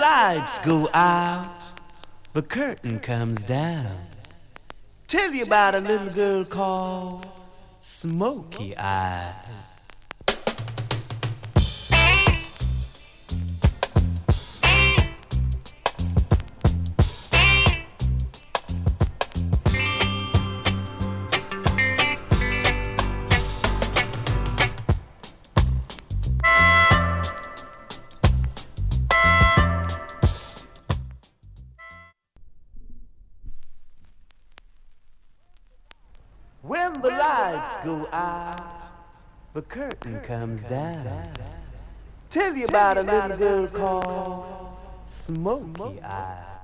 lights go out, the curtain comes down. Tell you about a little girl called Smoky Eyes. When the lights go out, the curtain comes down. Tell you about a little girl called Smoky Eyes.